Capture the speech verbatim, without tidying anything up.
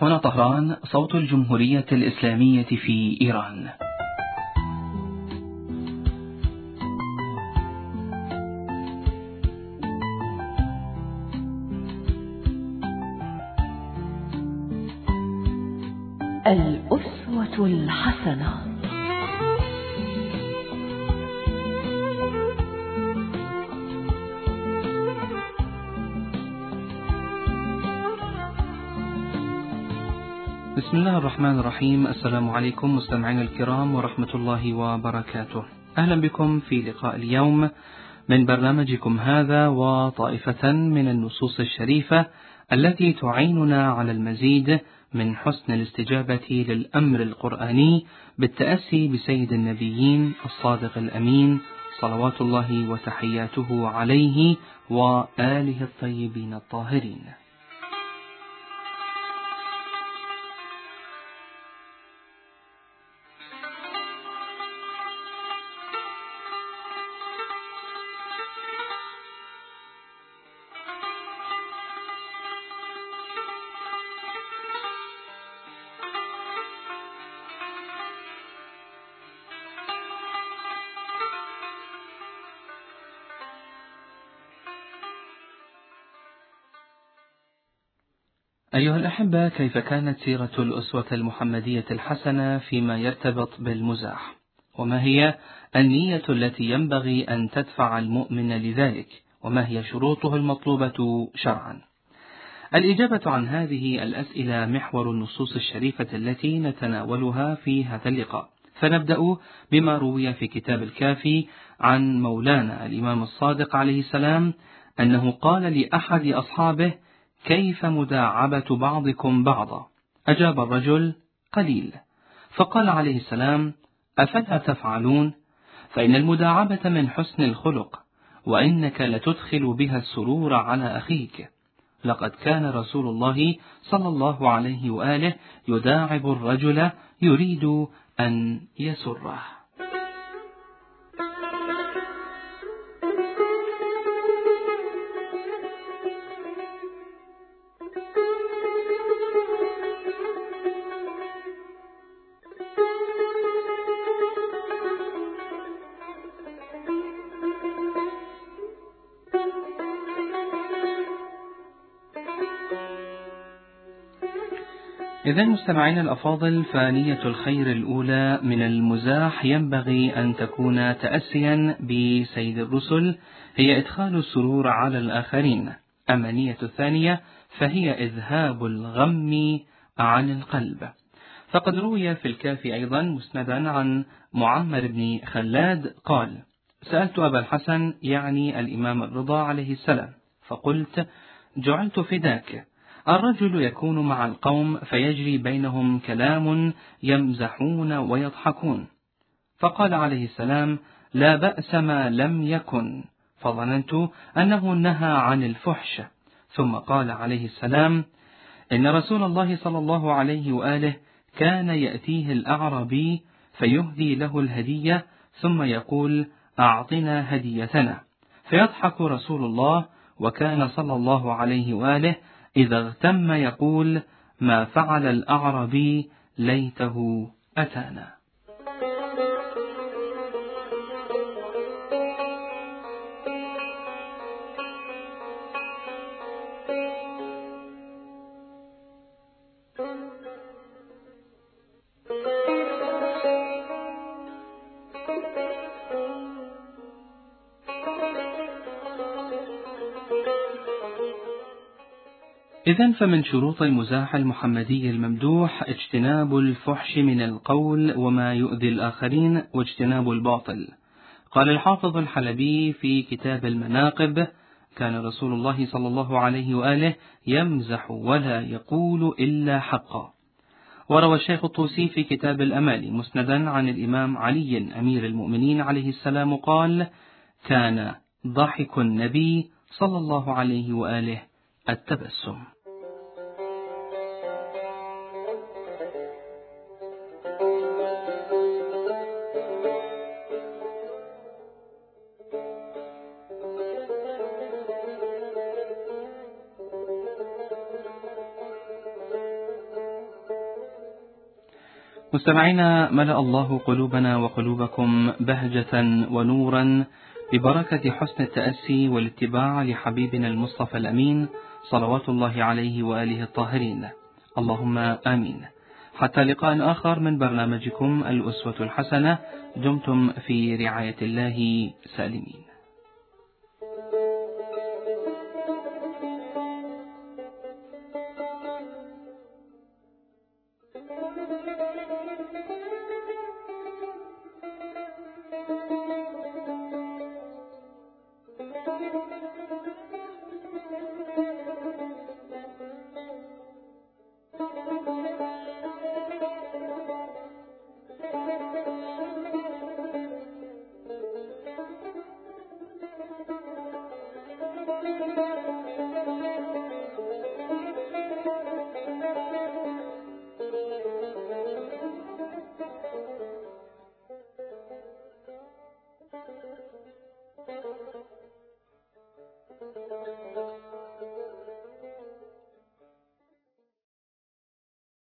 هنا طهران، صوت الجمهورية الإسلامية في إيران. الأسوة الحسنة. بسم الله الرحمن الرحيم. السلام عليكم مستمعينا الكرام ورحمة الله وبركاته. أهلا بكم في لقاء اليوم من برنامجكم هذا وطائفة من النصوص الشريفة التي تعيننا على المزيد من حسن الاستجابة للأمر القرآني بالتأسي بسيد النبيين الصادق الأمين صلوات الله وتحياته عليه وآله الطيبين الطاهرين. أيها الأحبة، كيف كانت سيرة الأسوة المحمدية الحسنة فيما يرتبط بالمزاح؟ وما هي النية التي ينبغي أن تدفع المؤمن لذلك؟ وما هي شروطه المطلوبة شرعا؟ الإجابة عن هذه الأسئلة محور النصوص الشريفة التي نتناولها في هذا اللقاء. فنبدأ بما روي في كتاب الكافي عن مولانا الإمام الصادق عليه السلام أنه قال لأحد أصحابه: كيف مداعبة بعضكم بعضا؟ أجاب الرجل: قليل. فقال عليه السلام: أفلا تفعلون؟ فإن المداعبة من حسن الخلق، وإنك لتدخل بها السرور على أخيك. لقد كان رسول الله صلى الله عليه وآله يداعب الرجل يريد أن يسره. إذن مستمعين الأفاضل، فنية الخير الأولى من المزاح ينبغي أن تكون تأسيا بسيد الرسل، هي إدخال السرور على الآخرين. أما النية الثانية فهي إذهاب الغم عن القلب. فقد روي في الكافي أيضا مسندا عن معمر بن خلاد قال: سألت أبا الحسن يعني الإمام الرضا عليه السلام فقلت: جعلت فداك، الرجل يكون مع القوم فيجري بينهم كلام يمزحون ويضحكون. فقال عليه السلام: لا بأس ما لم يكن. فظننت أنه نهى عن الفحش. ثم قال عليه السلام: إن رسول الله صلى الله عليه وآله كان يأتيه الأعرابي فيهدي له الهدية ثم يقول: أعطنا هديتنا. فيضحك رسول الله، وكان صلى الله عليه وآله إذا اغتم يقول: ما فعل الأعرابي ليته أتانا. إذن فمن شروط المزاح المحمدي الممدوح اجتناب الفحش من القول وما يؤذي الآخرين، واجتناب الباطل. قال الحافظ الحلبي في كتاب المناقب: كان رسول الله صلى الله عليه وآله يمزح ولا يقول إلا حقا. وروى الشيخ الطوسي في كتاب الأمالي مسندا عن الإمام علي أمير المؤمنين عليه السلام قال: كان ضحك النبي صلى الله عليه وآله التبسم. مستمعينا، ملأ الله قلوبنا وقلوبكم بهجة ونورا ببركة حسن التأسي والاتباع لحبيبنا المصطفى الأمين صلوات الله عليه وآله الطاهرين، اللهم آمين. حتى لقاء آخر من برنامجكم الأسوة الحسنة، دمتم في رعاية الله سالمين. Thank you.